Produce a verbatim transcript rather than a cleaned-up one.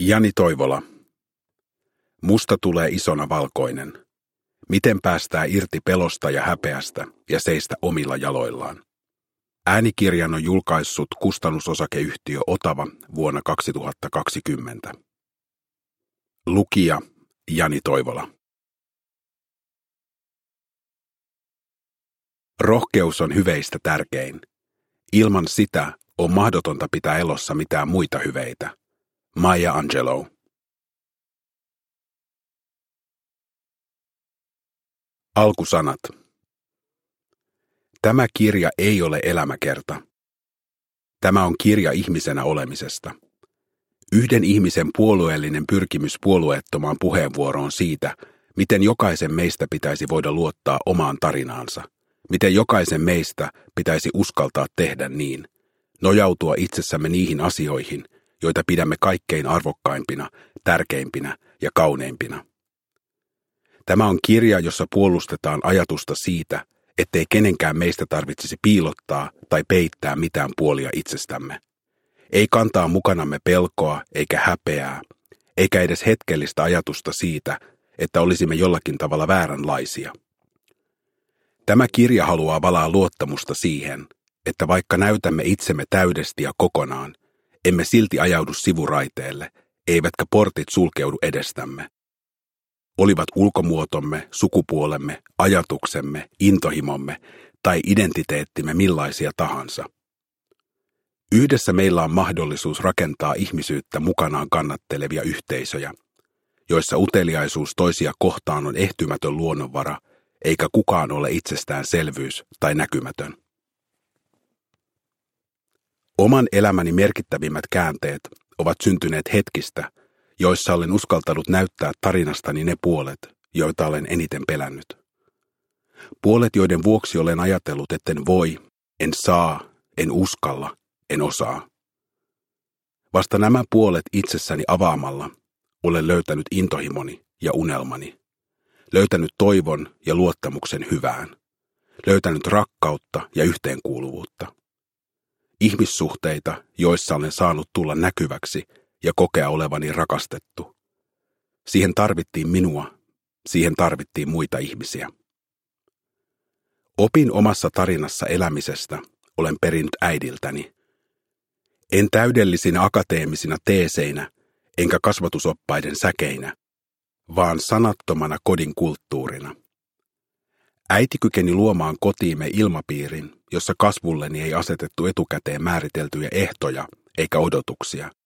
Jani Toivola. Musta tulee isona valkoinen. Miten päästää irti pelosta ja häpeästä ja seistä omilla jaloillaan? Äänikirjan on julkaissut kustannusosakeyhtiö Otava vuonna kaksituhattakaksikymmentä. Lukija Jani Toivola. Rohkeus on hyveistä tärkein. Ilman sitä on mahdotonta pitää elossa mitään muita hyveitä. Maya Angelou. Alkusanat. Tämä kirja ei ole elämäkerta. Tämä on kirja ihmisenä olemisesta. Yhden ihmisen puolueellinen pyrkimys puolueettomaan puheenvuoroon siitä, miten jokaisen meistä pitäisi voida luottaa omaan tarinaansa, miten jokaisen meistä pitäisi uskaltaa tehdä niin, nojautua itsessämme niihin asioihin, joita pidämme kaikkein arvokkaimpina, tärkeimpinä ja kauneimpina. Tämä on kirja, jossa puolustetaan ajatusta siitä, ettei kenenkään meistä tarvitsisi piilottaa tai peittää mitään puolia itsestämme. Ei kantaa mukanamme pelkoa eikä häpeää, eikä edes hetkellistä ajatusta siitä, että olisimme jollakin tavalla vääränlaisia. Tämä kirja haluaa valaa luottamusta siihen, että vaikka näytämme itsemme täydesti ja kokonaan, emme silti ajaudu sivuraiteelle, eivätkä portit sulkeudu edestämme. Olivat ulkomuotomme, sukupuolemme, ajatuksemme, intohimomme tai identiteettimme millaisia tahansa. Yhdessä meillä on mahdollisuus rakentaa ihmisyyttä mukanaan kannattelevia yhteisöjä, joissa uteliaisuus toisia kohtaan on ehtymätön luonnonvara, eikä kukaan ole itsestäänselvyys tai näkymätön. Oman elämäni merkittävimmät käänteet ovat syntyneet hetkistä, joissa olen uskaltanut näyttää tarinastani ne puolet, joita olen eniten pelännyt. Puolet, joiden vuoksi olen ajatellut, etten voi, en saa, en uskalla, en osaa. Vasta nämä puolet itsessäni avaamalla olen löytänyt intohimoni ja unelmani, löytänyt toivon ja luottamuksen hyvään, löytänyt rakkautta ja yhteenkuuluvuutta. Ihmissuhteita, joissa olen saanut tulla näkyväksi ja kokea olevani rakastettu. Siihen tarvittiin minua, siihen tarvittiin muita ihmisiä. Opin omassa tarinassa elämisestä olen perinnyt äidiltäni. En täydellisinä akateemisina teeseinä, enkä kasvatusoppaiden säkeinä, vaan sanattomana kodin kulttuurina. Äiti kykeni luomaan kotiimme ilmapiirin, jossa kasvulleni ei asetettu etukäteen määriteltyjä ehtoja eikä odotuksia.